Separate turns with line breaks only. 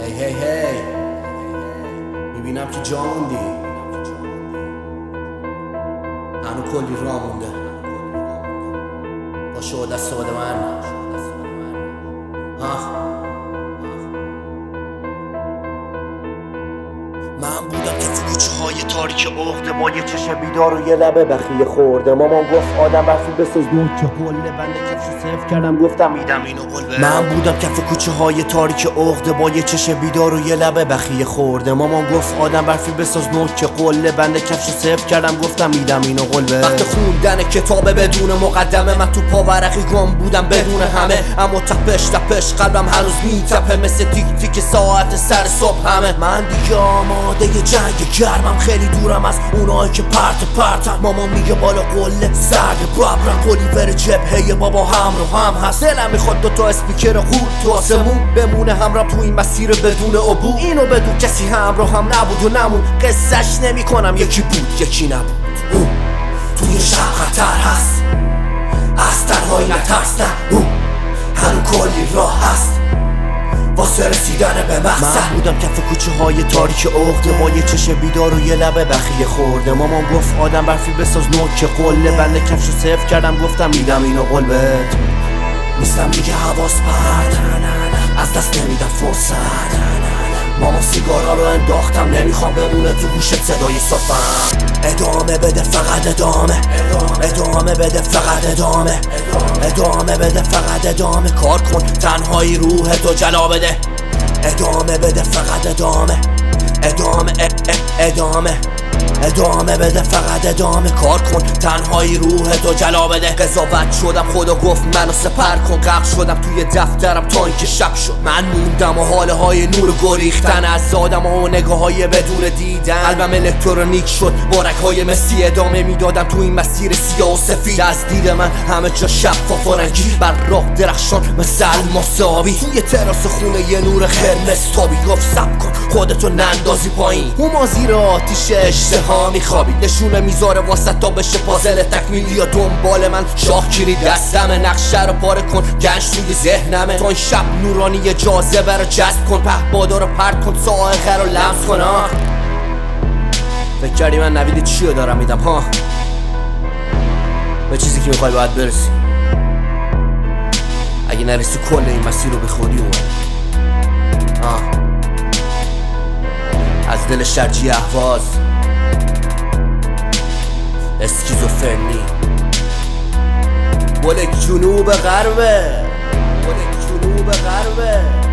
هی هی هی میبینم که جا موندی، هنو کلی راه مونده. پاشو دست بده من. من بودم که تو کوچه های تاریک عقده با یه چشم بیدار و یه لبه بخیه خورده. مامان گفت آدم برفی بساز نوک که قله، بنده کفشو صرف کردم گفتم میدم اینو قلبه. من بودم کف کوچه های تاریک عقده با یه چشم بیدار و یه لبه بخیه خورده. مامان گفت آدم برفی بساز نوک که قله، بنده کفشو صرف کردم گفتم میدم اینو قلبه. وقت خوندن کتابه بدون مقدمه، من تو پاورقی گم بودم بدون همه، اما تپش تپش قلبم هنوز میتپه مثل تیک تیک ساعت سر صبح همه. من دیگه آماده جنگ گرمم، خیلی دورم از اونایی که پرتن. مامان میگه بالا قله زرد ببرم، پلیور جبهه بابا هم هست. دلم میخواد دوتا اسپیکر خورد تو آسمون بمونه همراه تو این مسیر بدون عبور. اینو بدون کسی همراه هم نبود و نمون، قصهش نمی کنم یکی بود یکی نبود. توی شهر خطر هست، از تنهایی نترس، نه هنو کلی راه هست واسه رسیدن به مقصد. من بودم کف کوچه های تاریک عقده با یه چشم بیدار و یه لبه بخیه خورده. مامان گفت آدم برفی بساز نوک قله، بنده کفشو صرف کردم گفتم میدم اینو قلبت. نیستم دیگه حواس پرت، از دست نمیدم فرصت. مامان سیگارا رو انداختم، نمیخوام بمونه تو گوشت صدای صفم. ادامه بده فقط ادامه بده فقط ادامه بده فقط ادامه. کار کن تنهایی روحتو جلا بده. ادامه بده فقط ادامه بده فقط ادامه. کار کن تنهایی روحتو جلا بده. قضاوت شدم خدا گفت منو سپر کن، غرق شدم توی دفترم تا اینکه شب شد. من موندم و حاله های نور گریختن از آدم ها و نگاه های بدون دیدن. قلبم الکترونیک شد با رگ های مسی، ادامه میدادم تو این مسیر سیاه و سفید. از دید من همه جا شفاف و رنگی، بر راه درخشان مثل الماس آبی. توی تراس خونه یه نور قرمز تابی، گفت سب کن خودتو نندازی پایین. هما زیر آتیش اشتها میخوابی، نشونه میذاره واسه تا بشه پازل تکمیلی. یا دنبال من شاخ گیری دستمه، نقشه رو پاره کن گنج توی ذهنمه. تا این شب نورانی جاذبه رو جذب کن، پهبادا رو پرت کن سائقه رو لمس کن. فکر کردی من نوید چی رو دارم میدم ها؟ به چیزی که میخوای باید برسی، اگه نرسی کل این مسیر رو به خودی اومد. از دل شرجی اهواز، اسکیزوفرنی، بلک جنوب غربه.